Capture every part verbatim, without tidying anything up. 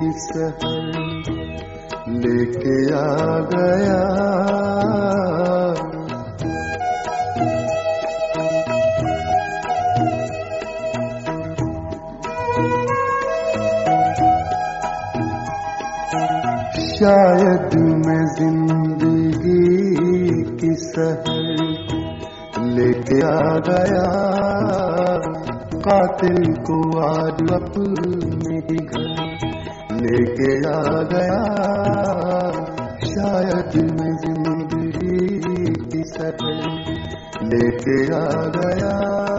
की सहर लेके आ गया। शायद मैं जिंदगी की सहर लेके आ गया, कातिल को आज अपने ही घर लेके आ गया। शायद मैं जिंदगी की सहर लेके आ गया।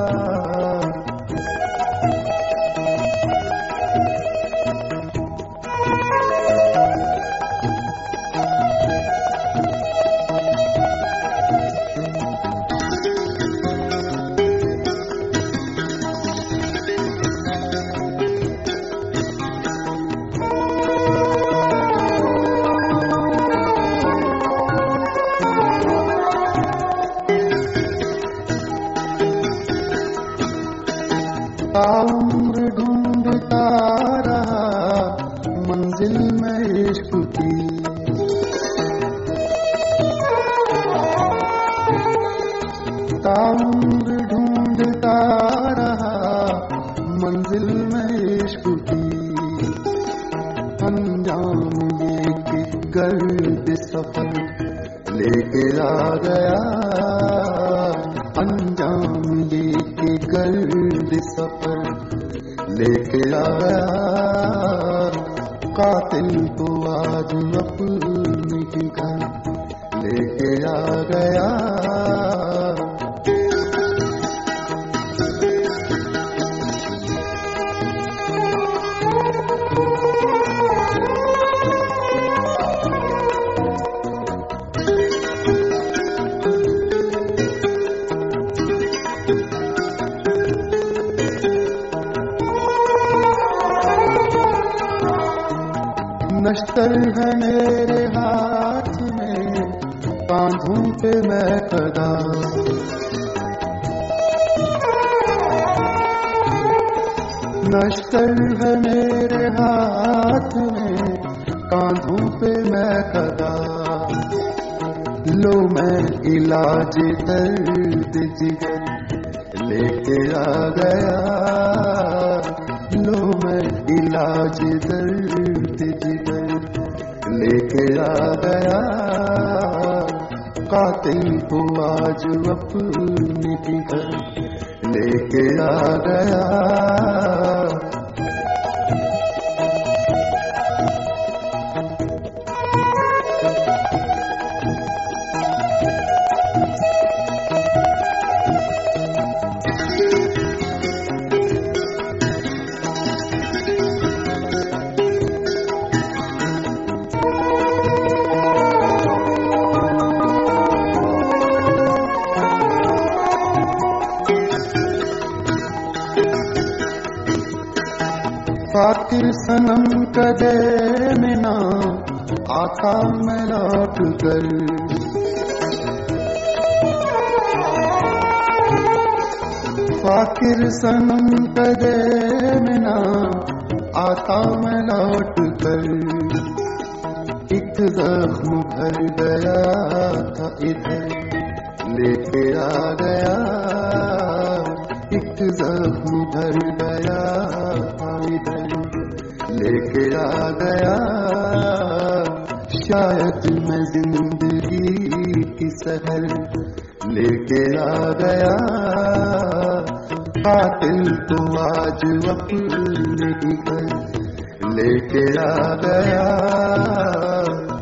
उम्र ढूंढता रहा मंजिल में इश्क की, उम्र ढूंढता रहा मंजिल में इश्क की। अंजाम ये कि गर्द सफर लेके आ गया, अंजाम ये कि गर्द सफर लेके आ गया। कातिल को आज अपने ही घर लेके आ गया। नश्तर है मेरे हाथ में, कांधों पे मैं कदा, नश्तर है मेरे हाथ में, कांधों पे मैं कदा। लो मैं इलाज दर्द जिगर लेके आ गया, लो मैं इलाज दर्द जिगर लेके आ गया। कातिल को आज अपने ही घर लेके आ गया। फाकिर सनम कदे में ना आता मैं लौट कर, फाकिर सनम कदे में ना आता मैं लौट कर। एक जख्म भर गया था इधर लेके आ गया, एक जख्म भर गया था इधर लेके आ गया। शायद मैं जिंदगी की सहर लेके आ गया। कातिल तो आज अपने ही घर लेके आ गया।